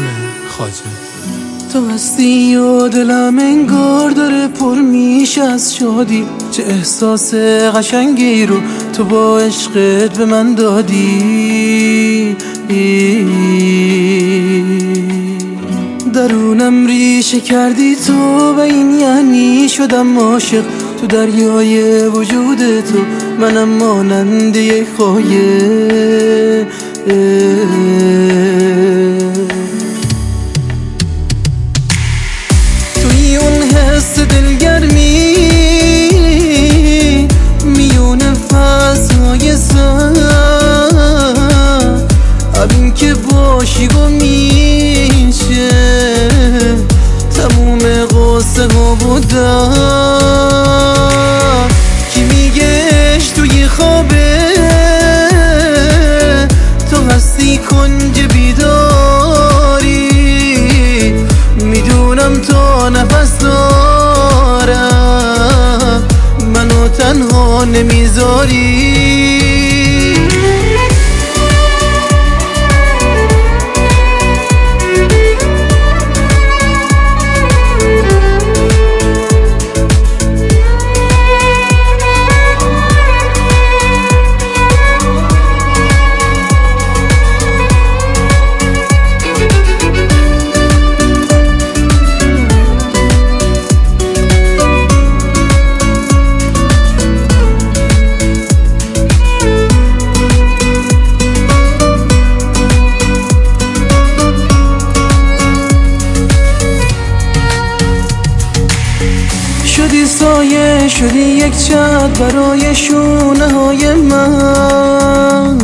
خواجه. تو هستی و دلم انگار داره پر میشه از شادی، چه احساس قشنگی رو تو با عشقت به من دادی. درونم ریشه کردی تو و این یعنی شدم عاشق، تو دریای وجود تو منم مانند یک خایه. توی اون حس دلگرمی میون فضای سر، همین که باشی گم میشه تموم قصه ها بودن. کی میگهش توی خوابه تو هستی کنج بیداری، میدونم تو نفس دارم منو تنها نمیذاری. شدی سایه، شدی یک چت برای شونه های من،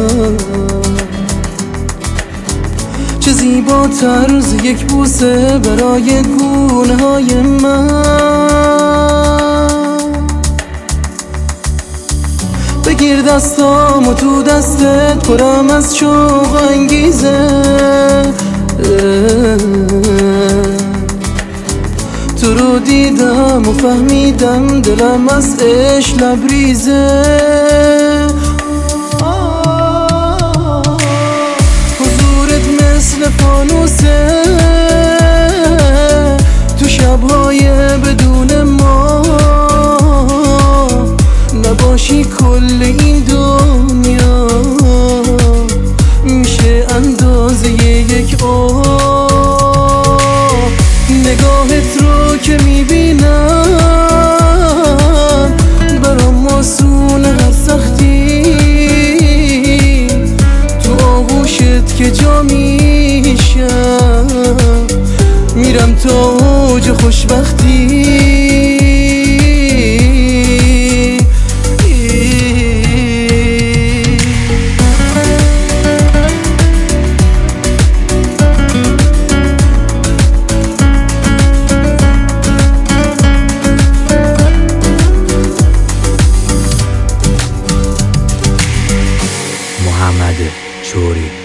چه زیباتر از یک بوسه برای گونه های من. بگیر دستامو تو دستت پرم از شوق و انگیزه، تو رو دیدم و فهمیدم دلم از عشق لبریزه. حضورت مثل فانوسه تو شبهای بدون ما، نباشی کل این دنیا میشه اندازه یک نگاهت رو که میبینم برام آسونه هر سختی، تو آغوشت که جا میشم میرم تا اوج خوشبختی. محمد شوری.